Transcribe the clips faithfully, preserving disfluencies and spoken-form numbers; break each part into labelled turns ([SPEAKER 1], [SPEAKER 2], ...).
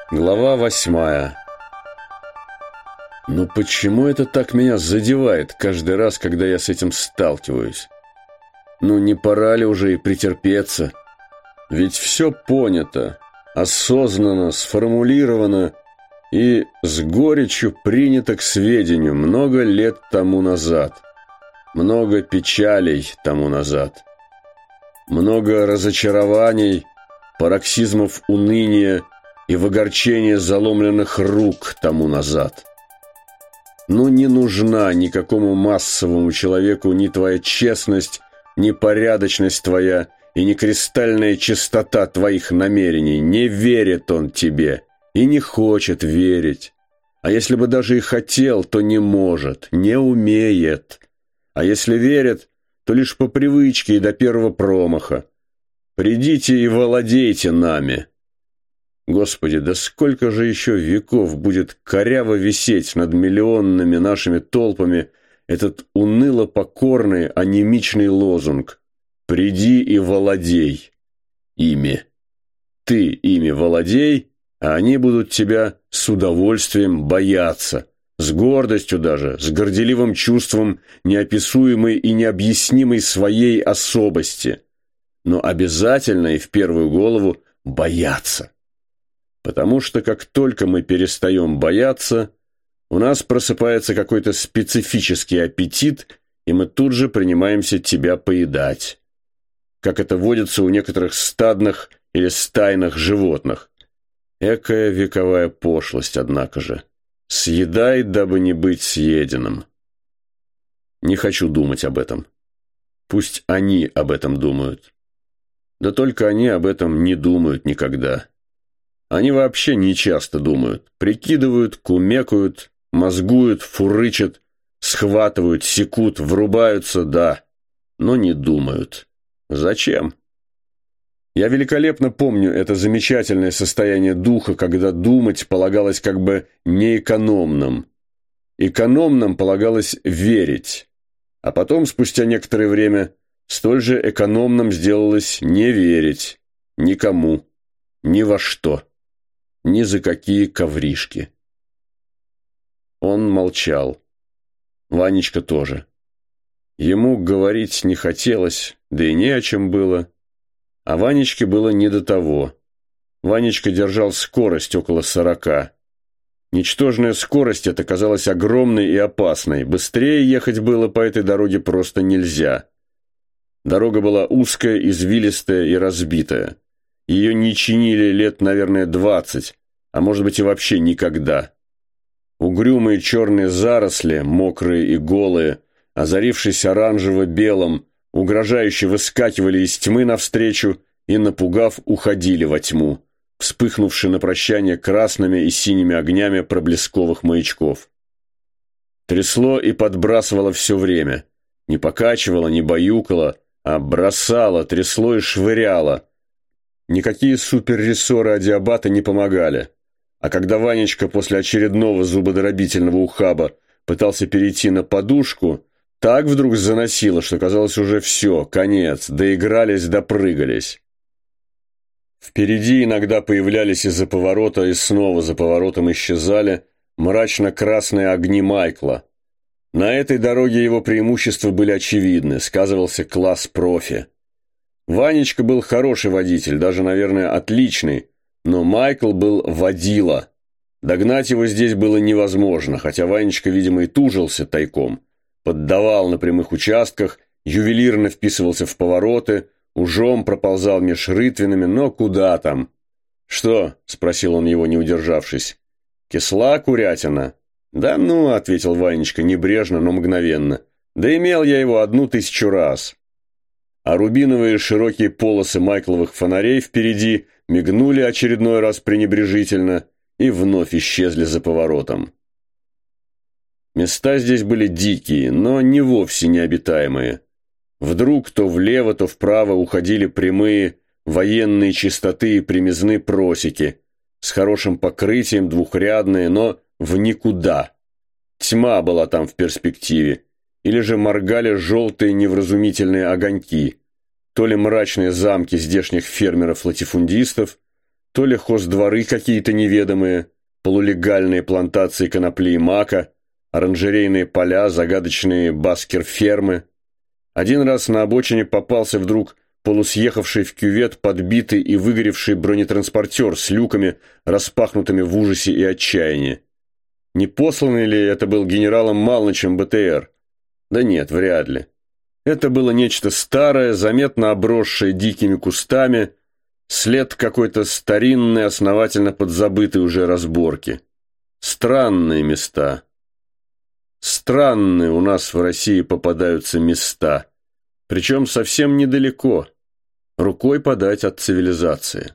[SPEAKER 1] Глава восьмая. Ну почему это так меня задевает каждый раз, когда я с этим сталкиваюсь? Ну не пора ли уже и претерпеться? Ведь все понято, осознанно, сформулировано и с горечью принято к сведению много лет тому назад. Много печалей тому назад. Много разочарований, пароксизмов уныния и в огорчение заломленных рук тому назад. Ну, не нужна никакому массовому человеку ни твоя честность, ни порядочность твоя и ни кристальная чистота твоих намерений. Не верит он тебе и не хочет верить. А если бы даже и хотел, то не может, не умеет. А если верит, то лишь по привычке и до первого промаха. Придите и владейте нами. Господи, да сколько же еще веков будет коряво висеть над миллионными нашими толпами этот уныло-покорный анемичный лозунг «Приди и владей ими». Ты ими владей, а они будут тебя с удовольствием бояться, с гордостью даже, с горделивым чувством неописуемой и необъяснимой своей особости, но обязательно и в первую голову бояться. Потому что как только мы перестаем бояться, у нас просыпается какой-то специфический аппетит, и мы тут же принимаемся тебя поедать. Как это водится у некоторых стадных или стайных животных. Экая вековая пошлость, однако же. Съедай, дабы не быть съеденным. Не хочу думать об этом. Пусть они об этом думают. Да только они об этом не думают никогда. Они вообще не часто думают. Прикидывают, кумекают, мозгуют, фурычат, схватывают, секут, врубаются, да, но не думают. Зачем? Я великолепно помню это замечательное состояние духа, когда думать полагалось как бы неэкономным. Экономным полагалось верить. А потом, спустя некоторое время, столь же экономным сделалось не верить никому, ни во что. Ни за какие ковришки. Он молчал. Ванечка тоже. Ему говорить не хотелось, да и не о чем было. А Ванечке было не до того. Ванечка держал скорость около сорока. Ничтожная скорость эта казалась огромной и опасной. Быстрее ехать было по этой дороге просто нельзя. Дорога была узкая, извилистая и разбитая. Ее не чинили лет, наверное, двадцать, а может быть и вообще никогда. Угрюмые черные заросли, мокрые и голые, озарившись оранжево-белым, угрожающе выскакивали из тьмы навстречу и, напугав, уходили во тьму, вспыхнувши на прощание красными и синими огнями проблесковых маячков. Трясло и подбрасывало все время. Не покачивало, не баюкало, а бросало, трясло и швыряло. Никакие суперрессоры адиабата не помогали. А когда Ванечка после очередного зубодробительного ухаба пытался перейти на подушку, так вдруг заносило, что казалось уже все, конец, доигрались, допрыгались. Впереди иногда появлялись из-за поворота и снова за поворотом исчезали мрачно-красные огни Майкла. На этой дороге его преимущества были очевидны, сказывался класс профи. Ванечка был хороший водитель, даже, наверное, отличный, но Майкл был водила. Догнать его здесь было невозможно, хотя Ванечка, видимо, и тужился тайком. Поддавал на прямых участках, ювелирно вписывался в повороты, ужом проползал меж рытвинами, но куда там? «Что?» – спросил он его, не удержавшись. «Кисла курятина?» «Да ну», – ответил Ванечка небрежно, но мгновенно. «Да имел я его одну тысячу раз». А рубиновые широкие полосы майкловых фонарей впереди мигнули очередной раз пренебрежительно и вновь исчезли за поворотом. Места здесь были дикие, но не вовсе необитаемые. Вдруг то влево, то вправо уходили прямые военные чистоты и примизны просеки, с хорошим покрытием, двухрядные, но в никуда. Тьма была там в перспективе. Или же моргали желтые невразумительные огоньки, то ли мрачные замки здешних фермеров-латифундистов, то ли хоздворы какие-то неведомые, полулегальные плантации конопли и мака, оранжерейные поля, загадочные баскер-фермы. Один раз на обочине попался вдруг полусъехавший в кювет подбитый и выгоревший бронетранспортер с люками, распахнутыми в ужасе и отчаянии. Не посланный ли это был генералом Малнычем БТР? Да нет, вряд ли. Это было нечто старое, заметно обросшее дикими кустами, след какой-то старинной, основательно подзабытой уже разборки. Странные места. Странные у нас в России попадаются места, причем совсем недалеко, рукой подать от цивилизации.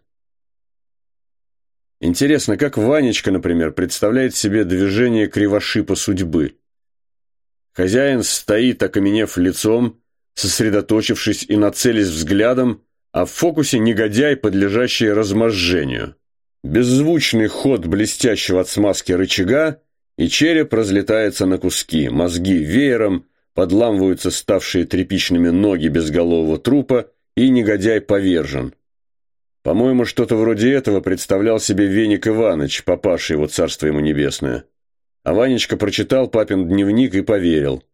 [SPEAKER 1] Интересно, как Ванечка, например, представляет себе движение кривошипа судьбы. Хозяин стоит, окаменев лицом, сосредоточившись и нацелясь взглядом, а в фокусе негодяй, подлежащий разможжению. Беззвучный ход блестящего от смазки рычага, и череп разлетается на куски, мозги веером, подламываются ставшие тряпичными ноги безголового трупа, и негодяй повержен. По-моему, что-то вроде этого представлял себе Веник Иваныч, папаша его, царство ему небесное. А Ванечка прочитал папин дневник и поверил.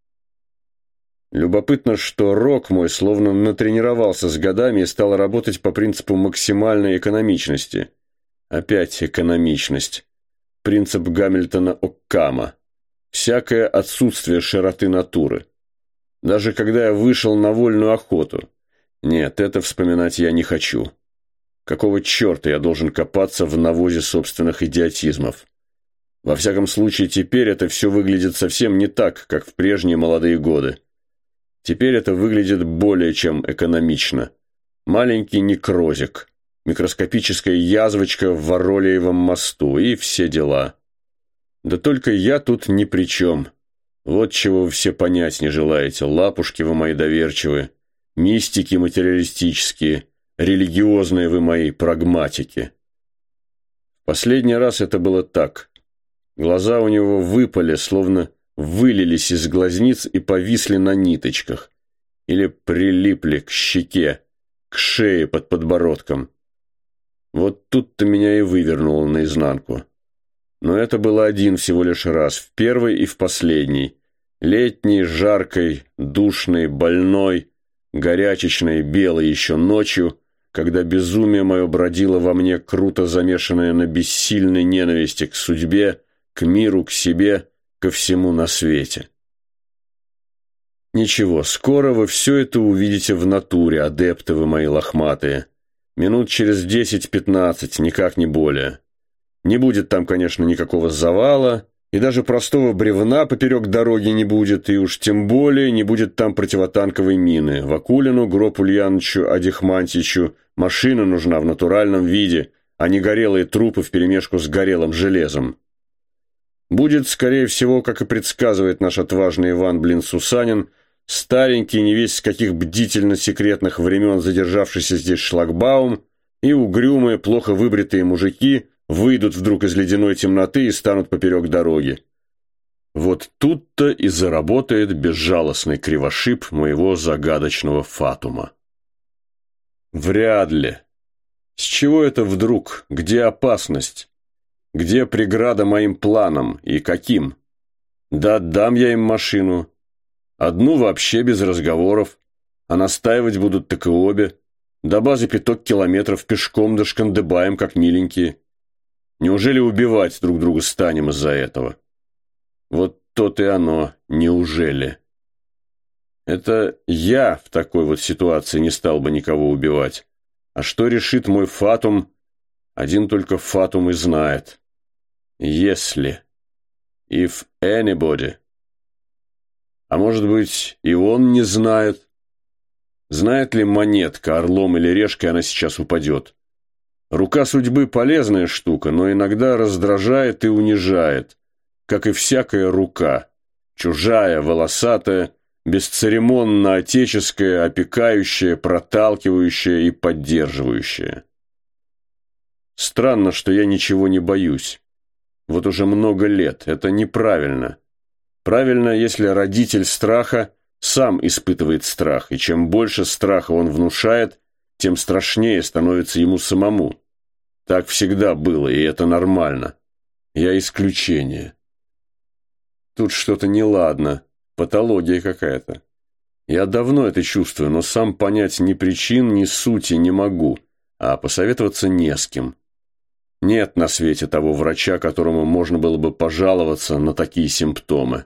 [SPEAKER 1] Любопытно, что рок мой словно натренировался с годами и стал работать по принципу максимальной экономичности. Опять экономичность. Принцип Гамильтона-Оккама. Всякое отсутствие широты натуры. Даже когда я вышел на вольную охоту. Нет, это вспоминать я не хочу. Какого черта я должен копаться в навозе собственных идиотизмов? Во всяком случае, теперь это все выглядит совсем не так, как в прежние молодые годы. Теперь это выглядит более чем экономично. Маленький некрозик, микроскопическая язвочка в Воролеевом мосту и все дела. Да только я тут ни при чем. Вот чего вы все понять не желаете, лапушки вы мои доверчивые, мистики материалистические, религиозные вы мои прагматики. Последний раз это было так. Глаза у него выпали, словно вылились из глазниц и повисли на ниточках. Или прилипли к щеке, к шее под подбородком. Вот тут-то меня и вывернуло наизнанку. Но это было один всего лишь раз, в первый и в последний. Летней, жаркой, душной, больной, горячечной, белой еще ночью, когда безумие мое бродило во мне, круто замешанное на бессильной ненависти к судьбе, к миру, к себе, ко всему на свете. Ничего, скоро вы все это увидите в натуре, адепты вы мои лохматые. Минут через десять-пятнадцать, никак не более. Не будет там, конечно, никакого завала, и даже простого бревна поперек дороги не будет, и уж тем более не будет там противотанковой мины. Вакулину, Гроб Ульяновичу, Адихмантичу машина нужна в натуральном виде, а не горелые трупы вперемешку с горелым железом. Будет, скорее всего, как и предсказывает наш отважный Иван Блин Сусанин, старенький, не весь с каких бдительно-секретных времен задержавшийся здесь шлагбаум, и угрюмые, плохо выбритые мужики выйдут вдруг из ледяной темноты и станут поперек дороги. Вот тут-то и заработает безжалостный кривошип моего загадочного фатума. Вряд ли. С чего это вдруг? Где опасность? Где преграда моим планам и каким? Да отдам я им машину. Одну вообще без разговоров, а настаивать будут так и обе. До базы пяток километров пешком дошкандыбаем, как миленькие. Неужели убивать друг друга станем из-за этого? Вот то-то и оно, неужели? Это я в такой вот ситуации не стал бы никого убивать. А что решит мой фатум, один только фатум и знает. Если. If anybody. А может быть, и он не знает? Знает ли монетка, орлом или решкой она сейчас упадет? Рука судьбы полезная штука, но иногда раздражает и унижает, как и всякая рука. Чужая, волосатая, бесцеремонно отеческая, опекающая, проталкивающая и поддерживающая. Странно, что я ничего не боюсь. Вот уже много лет. Это неправильно. Правильно, если родитель страха сам испытывает страх, и чем больше страха он внушает, тем страшнее становится ему самому. Так всегда было, и это нормально. Я исключение. Тут что-то неладно, патология какая-то. Я давно это чувствую, но сам понять ни причин, ни сути не могу, а посоветоваться не с кем. Нет на свете того врача, которому можно было бы пожаловаться на такие симптомы.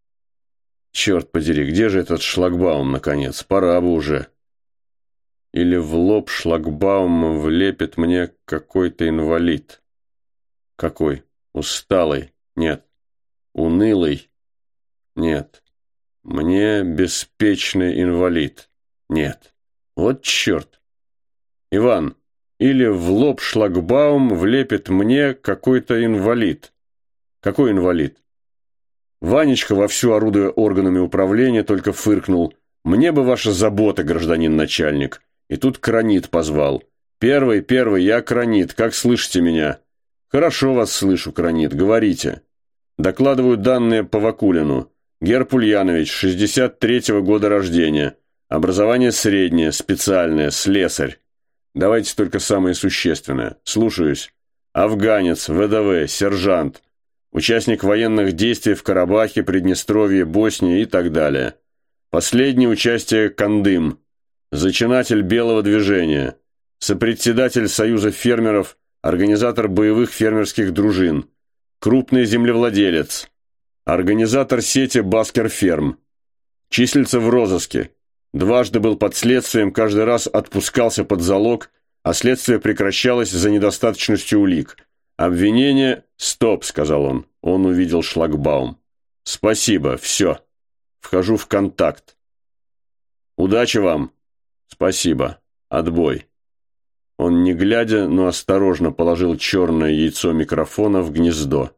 [SPEAKER 1] Черт подери, где же этот шлагбаум, наконец? Пора бы уже. Или в лоб шлагбаум влепит мне какой-то инвалид. Какой? Усталый? Нет. Унылый? Нет. Мне беспечный инвалид? Нет. Вот черт. Иван, или в лоб шлагбаум влепит мне какой-то инвалид. Какой инвалид? Ванечка, вовсю орудуя органами управления, только фыркнул. «Мне бы ваша забота, гражданин начальник». И тут Кранит позвал. «Первый, первый, я Кранит, как слышите меня?» «Хорошо вас слышу, Кранит, говорите». «Докладываю данные по Вакулину. Герб Ульянович, шестьдесят третьего года рождения. Образование среднее, специальное, слесарь. Давайте только самое существенное. Слушаюсь. Афганец, ВДВ, сержант. Участник военных действий в Карабахе, Приднестровье, Боснии и так далее. Последнее участие Кандым. Зачинатель Белого движения. Сопредседатель Союза фермеров, организатор боевых фермерских дружин. Крупный землевладелец. Организатор сети Баскер-ферм. Числится в розыске. Дважды был под следствием, каждый раз отпускался под залог, а следствие прекращалось за недостаточностью улик. «Обвинение...» «Стоп», — сказал он. Он увидел шлагбаум. «Спасибо, все. Вхожу в контакт. Удачи вам». «Спасибо. Отбой». Он, не глядя, но осторожно положил черное яйцо микрофона в гнездо.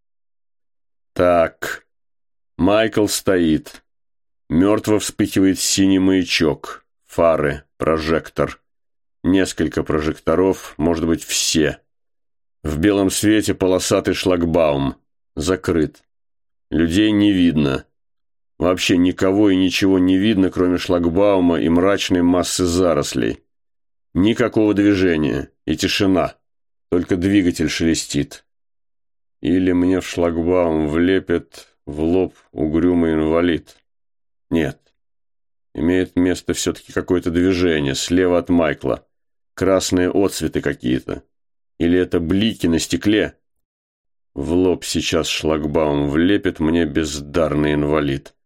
[SPEAKER 1] Так. Майкл стоит. Мертво вспыхивает синий маячок. Фары, прожектор. Несколько прожекторов, может быть, все. В белом свете полосатый шлагбаум. Закрыт. Людей не видно. Вообще никого и ничего не видно, кроме шлагбаума и мрачной массы зарослей. Никакого движения и тишина. Только двигатель шелестит. Или мне в шлагбаум влепит в лоб угрюмый инвалид. Нет. Имеет место все-таки какое-то движение слева от Майкла. Красные отцветы какие-то. Или это блики на стекле? В лоб сейчас шлагбаум влепит мне бездарный инвалид.